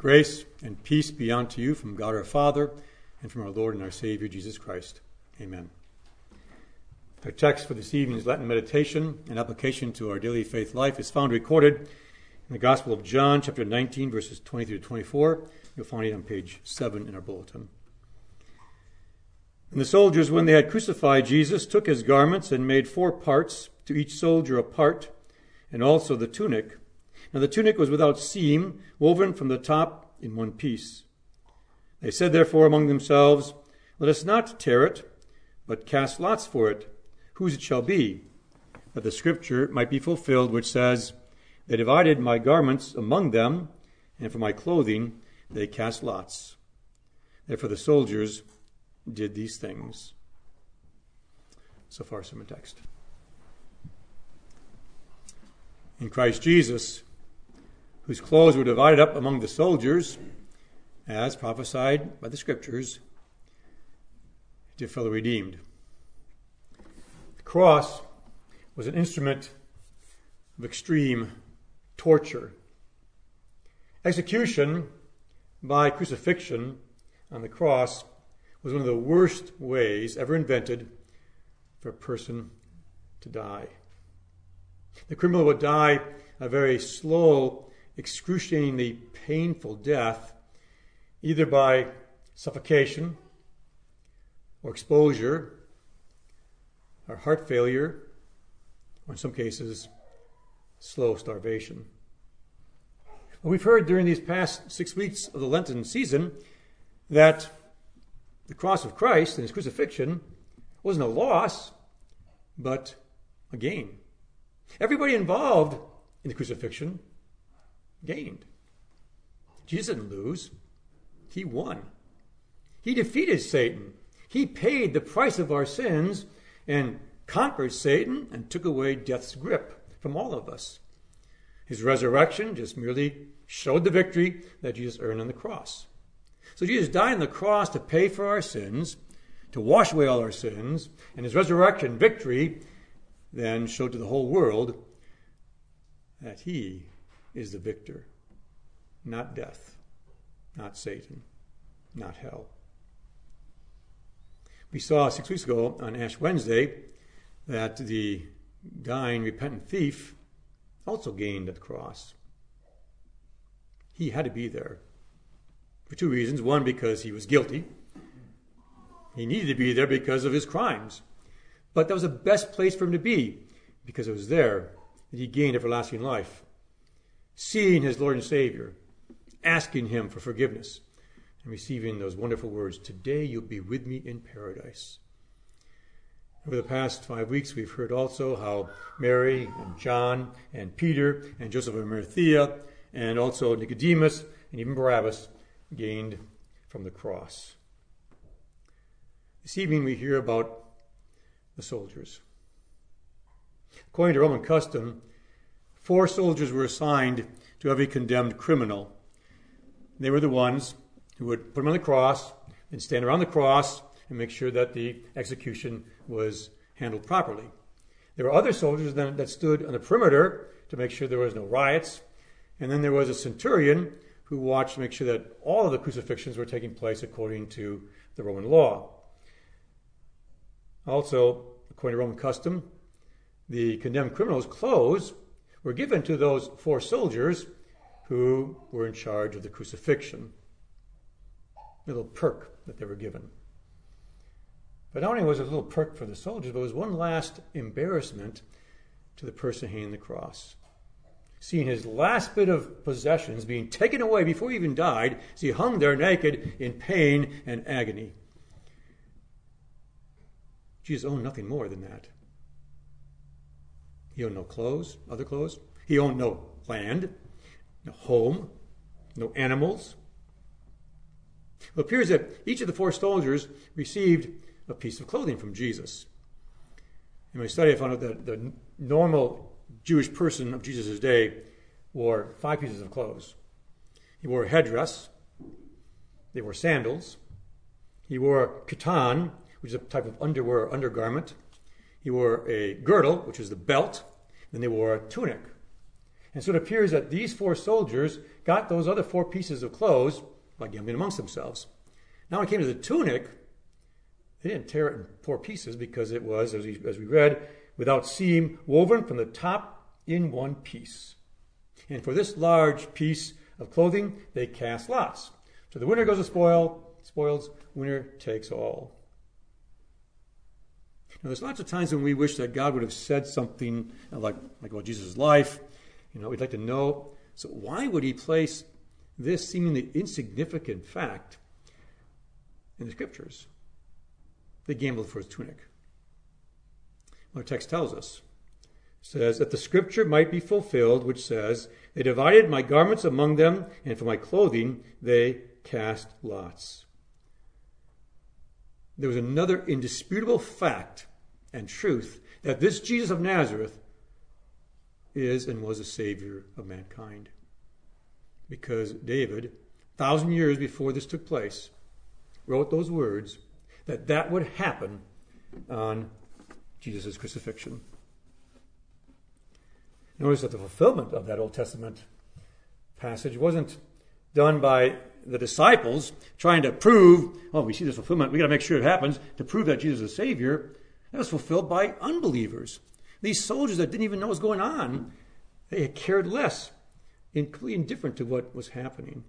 Grace and peace be unto you from God our Father and from our Lord and our Savior Jesus Christ. Amen. Our text for this evening's Lenten meditation and application to our daily faith life is found recorded in the Gospel of John, chapter 19, verses 23 to 24. You'll find it on page 7 in our bulletin. And the soldiers, when they had crucified Jesus, took his garments and made 4 parts, to each soldier a part, and also the tunic. Now the tunic was without seam, woven from the top in one piece. They said therefore among themselves, Let us not tear it, but cast lots for it, whose it shall be, that the scripture might be fulfilled, which says, They divided my garments among them, and for my clothing they cast lots. Therefore the soldiers did these things. So far, sermon text. In Christ Jesus, whose clothes were divided up among the soldiers, as prophesied by the scriptures, dear fellow redeemed. The cross was an instrument of extreme torture. Execution by crucifixion on the cross was one of the worst ways ever invented for a person to die. The criminal would die a very slow, excruciatingly painful death, either by suffocation or exposure or heart failure, or in some cases, slow starvation. We've heard during these past 6 weeks of the Lenten season that the cross of Christ and his crucifixion wasn't a loss, but a gain. Everybody involved in the crucifixion gained. Jesus didn't lose. He won. He defeated Satan. He paid the price of our sins and conquered Satan and took away death's grip from all of us. His resurrection just merely showed the victory that Jesus earned on the cross. So Jesus died on the cross to pay for our sins, to wash away all our sins, and his resurrection victory then showed to the whole world that he is the victor, not death, not Satan, not hell. We saw 6 weeks ago on Ash Wednesday that the dying, repentant thief also gained at the cross. He had to be there for 2 reasons. One, because he was guilty. He needed to be there because of his crimes. But that was the best place for him to be, because it was there that he gained everlasting life. Seeing his Lord and Savior, asking him for forgiveness, and receiving those wonderful words, Today you'll be with me in paradise. Over the past 5 weeks, we've heard also how Mary and John and Peter and Joseph of Arimathea and also Nicodemus and even Barabbas gained from the cross. This evening we hear about the soldiers. According to Roman custom, 4 soldiers were assigned to every condemned criminal. They were the ones who would put him on the cross and stand around the cross and make sure that the execution was handled properly. There were other soldiers then that stood on the perimeter to make sure there was no riots. And then there was a centurion who watched to make sure that all of the crucifixions were taking place according to the Roman law. Also, according to Roman custom, the condemned criminals' clothes were given to those 4 soldiers who were in charge of the crucifixion. A little perk that they were given. But not only was it a little perk for the soldiers, but it was one last embarrassment to the person hanging the cross. Seeing his last bit of possessions being taken away before he even died, as he hung there naked in pain and agony. Jesus owned nothing more than that. He owned no clothes, other clothes. He owned no land, no home, no animals. It appears that each of the 4 soldiers received a piece of clothing from Jesus. In my study, I found out that the normal Jewish person of Jesus' day wore 5 pieces of clothes. He wore a headdress. They wore sandals. He wore katan, which is a type of underwear or undergarment. He wore a girdle, which is the belt. Then they wore a tunic. And so it appears that these 4 soldiers got those other 4 pieces of clothes by gambling amongst themselves. Now when it came to the tunic, they didn't tear it in 4 pieces because it was, as we read, without seam, woven from the top in one piece. And for this large piece of clothing, they cast lots. So the winner goes to spoils, winner takes all. Now, there's lots of times when we wish that God would have said something like about Jesus' life. We'd like to know. So why would he place this seemingly insignificant fact in the scriptures? They gambled for his tunic. Our text tells us, says, that the scripture might be fulfilled, which says, they divided my garments among them, and for my clothing they cast lots. There was another indisputable fact and truth that this Jesus of Nazareth is and was a Savior of mankind. Because David, 1,000 years before this took place, wrote those words that would happen on Jesus' crucifixion. Notice that the fulfillment of that Old Testament passage wasn't done by the disciples trying to prove, we see this fulfillment, we got to make sure it happens, to prove that Jesus is Savior. That was fulfilled by unbelievers. These soldiers that didn't even know what was going on, they had cared less, completely indifferent to what was happening.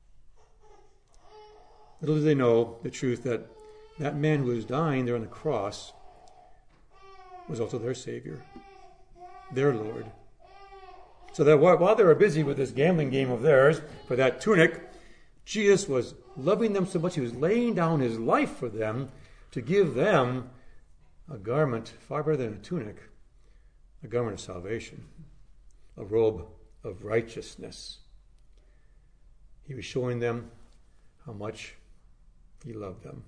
Little did they know the truth that that man who was dying there on the cross was also their Savior, their Lord. So that while they were busy with this gambling game of theirs for that tunic, Jesus was loving them so much he was laying down his life for them to give them a garment far better than a tunic, a garment of salvation, a robe of righteousness. He was showing them how much he loved them.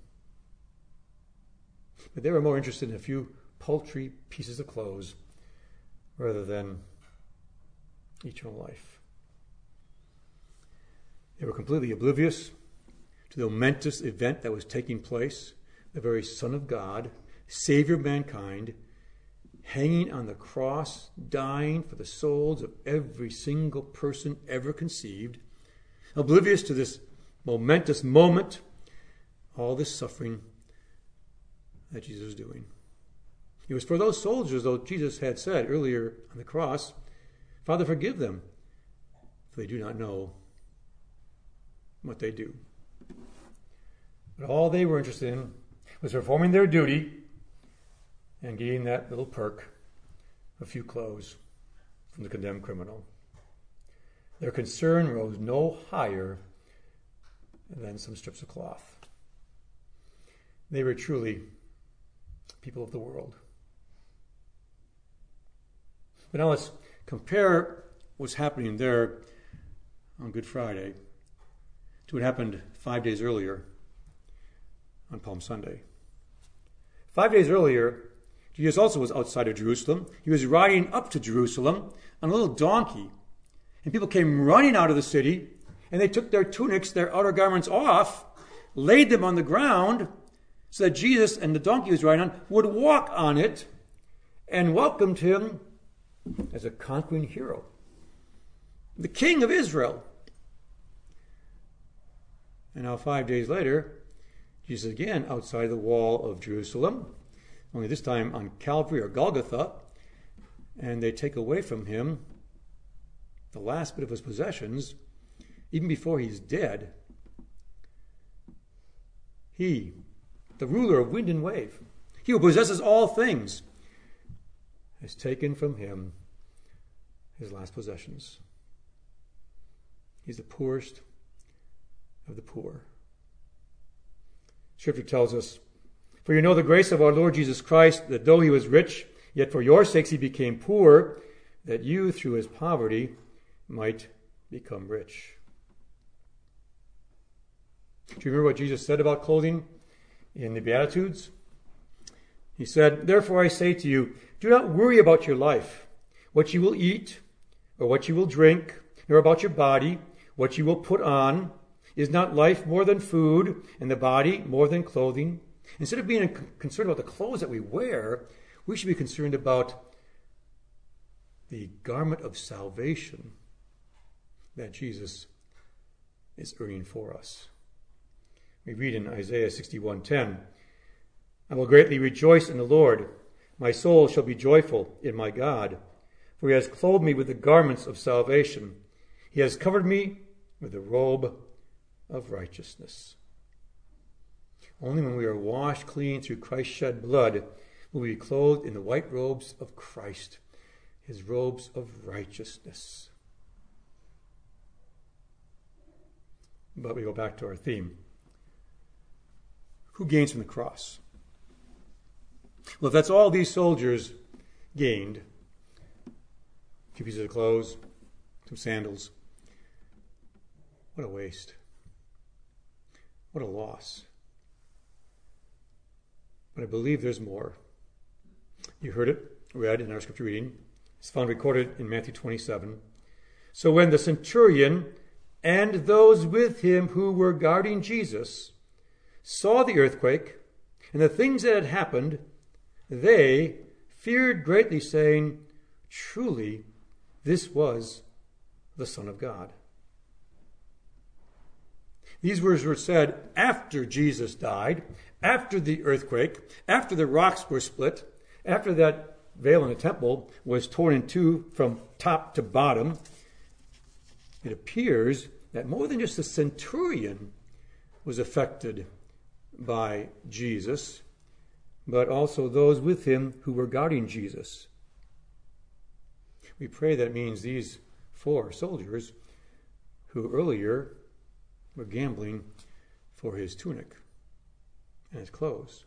But they were more interested in a few paltry pieces of clothes rather than eternal life. They were completely oblivious to the momentous event that was taking place, the very Son of God, Savior of mankind, hanging on the cross, dying for the souls of every single person ever conceived, oblivious to this momentous moment, all this suffering that Jesus was doing. It was for those soldiers, though Jesus had said earlier on the cross, Father, forgive them, for they do not know what they do. But all they were interested in was performing their duty and getting that little perk, a few clothes from the condemned criminal. Their concern rose no higher than some strips of cloth. They were truly people of the world. But now let's compare what's happening there on Good Friday to what happened 5 days earlier on Palm Sunday. 5 days earlier, Jesus also was outside of Jerusalem. He was riding up to Jerusalem on a little donkey. And people came running out of the city, and they took their tunics, their outer garments off, laid them on the ground, so that Jesus and the donkey he was riding on would walk on it, and welcomed him as a conquering hero, the King of Israel. And now 5 days later, Jesus again outside the wall of Jerusalem, only this time on Calvary or Golgotha, and they take away from him the last bit of his possessions, even before he's dead. He, the ruler of wind and wave, he who possesses all things, has taken from him his last possessions. He's the poorest of the poor. Scripture tells us, for you know the grace of our Lord Jesus Christ, that though he was rich, yet for your sakes he became poor, that you through his poverty might become rich. Do you remember what Jesus said about clothing in the Beatitudes? He said, therefore I say to you, do not worry about your life, what you will eat or what you will drink, nor about your body, what you will put on. Is not life more than food, and the body more than clothing? Instead of being concerned about the clothes that we wear, we should be concerned about the garment of salvation that Jesus is earning for us. We read in Isaiah 61:10, I will greatly rejoice in the Lord. My soul shall be joyful in my God, for he has clothed me with the garments of salvation. He has covered me with the robe of righteousness. Only when we are washed clean through Christ's shed blood will we be clothed in the white robes of Christ, his robes of righteousness. But we go back to our theme. Who gains from the cross? Well, if that's all these soldiers gained, a few pieces of clothes, some sandals, what a waste. What a loss. But I believe there's more. You heard it read in our scripture reading. It's found recorded in Matthew 27. So when the centurion and those with him who were guarding Jesus saw the earthquake and the things that had happened, they feared greatly, saying, truly, this was the Son of God. These words were said after Jesus died, after the earthquake, after the rocks were split, after that veil in the temple was torn in two from top to bottom. It appears that more than just the centurion was affected by Jesus, but also those with him who were guarding Jesus. We pray that means these 4 soldiers who earlier were gambling for his tunic and his clothes.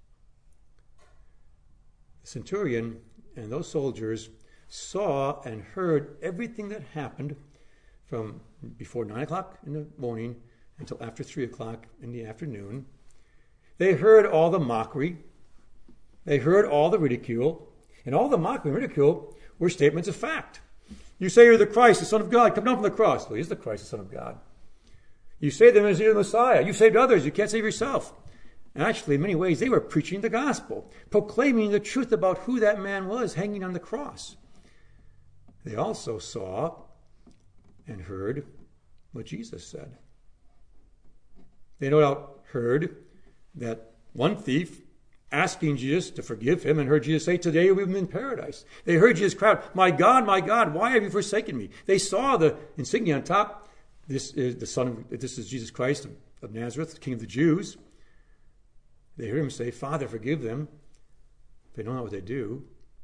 The centurion and those soldiers saw and heard everything that happened from before 9 o'clock in the morning until after 3 o'clock in the afternoon. They heard all the mockery. They heard all the ridicule. And all the mockery and ridicule were statements of fact. You say you're the Christ, the Son of God. Come down from the cross. Well, he is the Christ, the Son of God. You say them as you're the Messiah. You saved others. You can't save yourself. And actually, in many ways, they were preaching the gospel, proclaiming the truth about who that man was hanging on the cross. They also saw and heard what Jesus said. They no doubt heard that one thief asking Jesus to forgive him and heard Jesus say, today we've been in paradise. They heard Jesus cry out, my God, why have you forsaken me? They saw the insignia on top. This is Jesus Christ of Nazareth, the King of the Jews. They heard him say, Father, forgive them. They don't know what they do.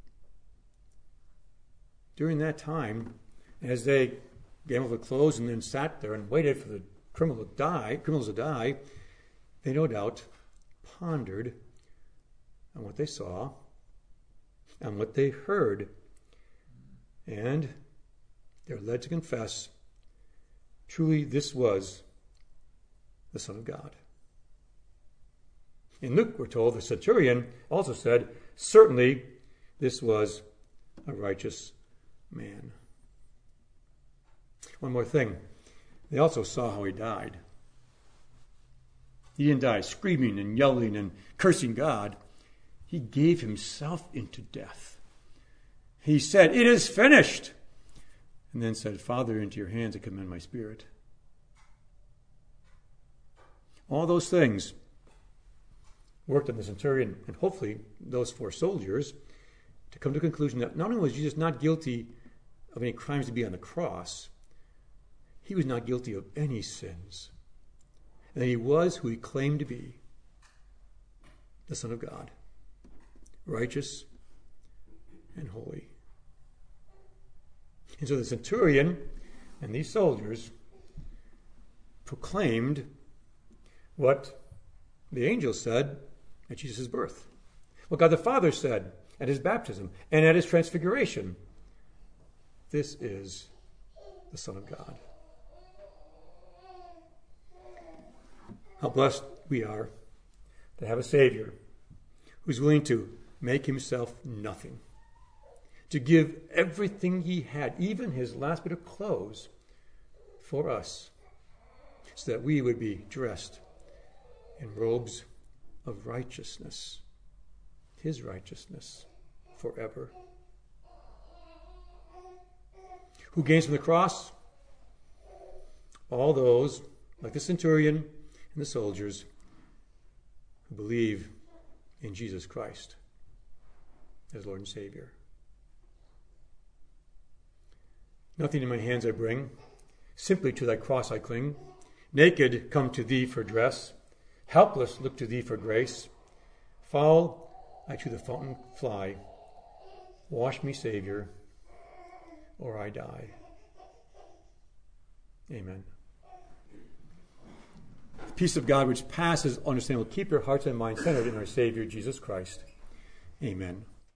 During that time, as they gambled with clothes and then sat there and waited for the criminals to die, they no doubt pondered on what they saw and what they heard. And they're led to confess, truly this was the Son of God. In Luke, we're told the centurion also said, certainly this was a righteous man. One more thing. They also saw how he died. He didn't die screaming and yelling and cursing God. He gave himself into death. He said, it is finished. And then said, Father, into your hands I commend my spirit. All those things worked on the centurion and hopefully those 4 soldiers to come to the conclusion that not only was Jesus not guilty of any crimes to be on the cross, he was not guilty of any sins. And that he was who he claimed to be, the Son of God, righteous and holy. And so the centurion and these soldiers proclaimed what the angel said at Jesus' birth, what God the Father said at his baptism and at his transfiguration. This is the Son of God. How blessed we are to have a Savior who's willing to make himself nothing, to give everything he had, even his last bit of clothes, for us, so that we would be dressed in robes of righteousness, his righteousness forever. Who gains from the cross? All those, like the centurion and the soldiers, who believe in Jesus Christ as Lord and Savior. Nothing in my hands I bring, simply to thy cross I cling. Naked come to thee for dress, helpless look to thee for grace. Foul I to the fountain fly, wash me, Savior, or I die. Amen. The peace of God which passes understanding will keep your hearts and minds centered in our Savior Jesus Christ. Amen.